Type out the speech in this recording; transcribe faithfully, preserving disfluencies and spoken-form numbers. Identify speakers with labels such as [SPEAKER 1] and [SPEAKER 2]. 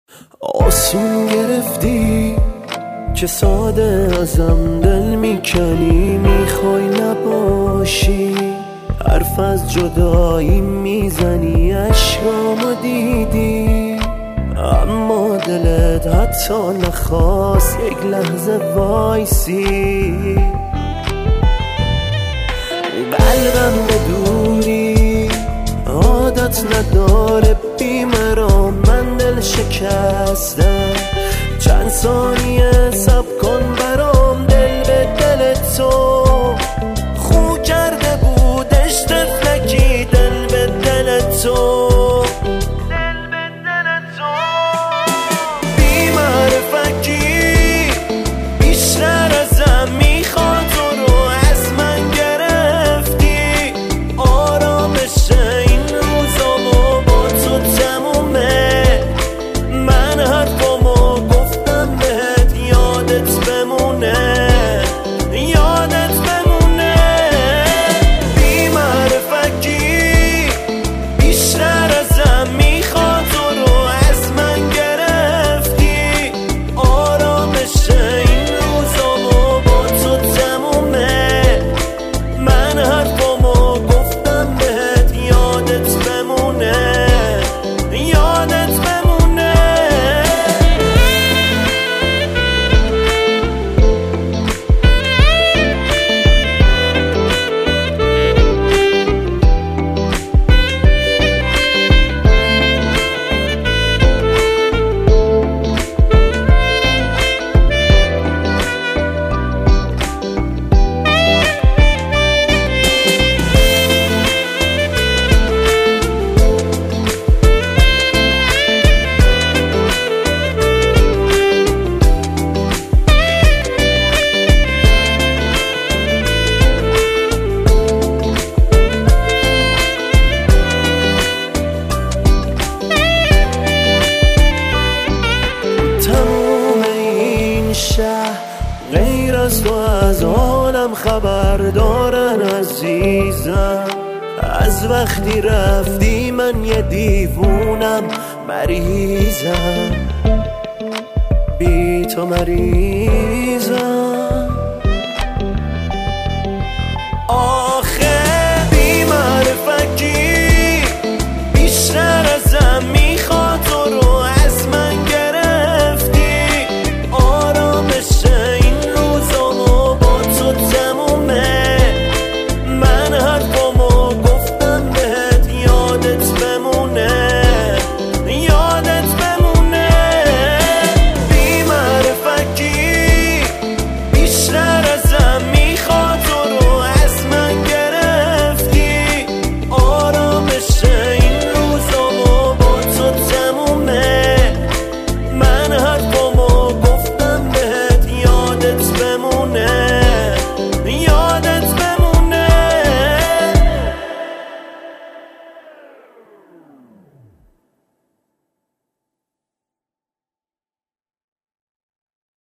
[SPEAKER 1] آسون گرفتی که ساده ازم دل میکنی، میخوای نباشی، حرف از جدایی میزنی، عشقامو دیدی اما دلت حتی نخواست یک لحظه وایسی. قلبم بدوری عادت نداره بیمرام، من دل شکستم، چند ثانیه صبر کن برام، دل به دل تو خو کرده بودش طفلکی، دل به دل تو بی معرفتی بیشتر ازم میخواد، تو رو از من گرفتی، آرامش این روزامو با تو تمومه، من حرفامو گفتم بهت یادت بمونه، یادت بمونه. بی معرفتی بیشتر ازم میخواد، تو رو از من گرفتی، آرامش این روزامو با تو تمومه، من حرفامو گفتم بهت یادت بمونه، یادت بمونه. غیر از تو از حالم خبر دارن عزیزم، از وقتی رفتی من یه دیوونم، مریضم، بی تو مریضم.